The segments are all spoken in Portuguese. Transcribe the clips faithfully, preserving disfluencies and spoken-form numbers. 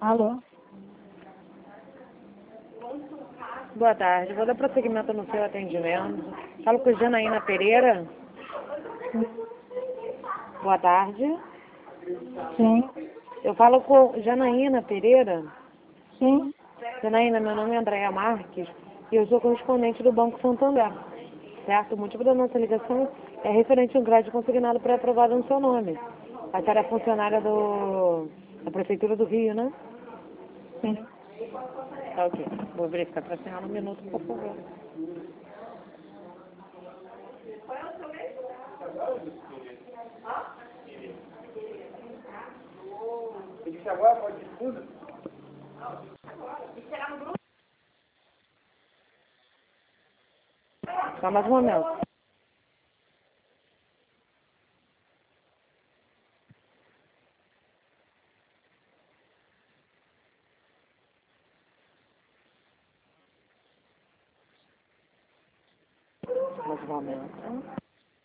Alô? Boa tarde, vou dar prosseguimento no seu atendimento. Falo com Janaína Pereira. Boa tarde. Sim. Eu falo com Janaína Pereira. Sim. Janaína, meu nome é Andréa Marques e eu sou correspondente do Banco Santander. Certo? O motivo da nossa ligação é referente a um grade consignado pré-aprovado no seu nome. A senhora é funcionária do, da Prefeitura do Rio, né? Sim. Tá ok. Vou verificar para a senhora um minuto, por favor. Só mais um momento. Mais um momento.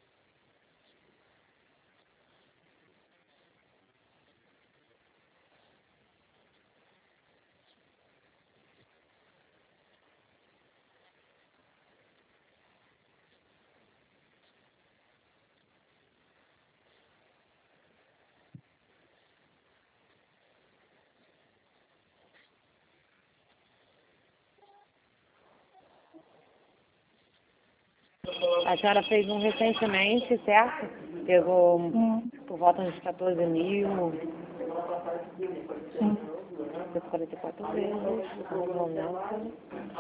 A senhora fez um recentemente, certo? Pegou Sim. por volta de quatorze mil, Sim. quarenta e quatro vezes, no momento.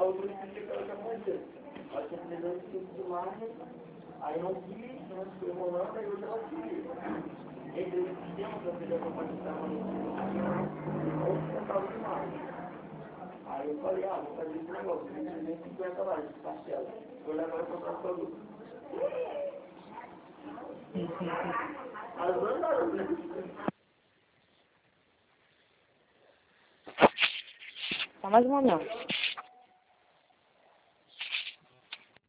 Aí eu falei, ah, vou fazer esse negócio, nem cinquenta lá, de parcela. Vou levar para comprar produto. As duas horas, né? Só mais um momento.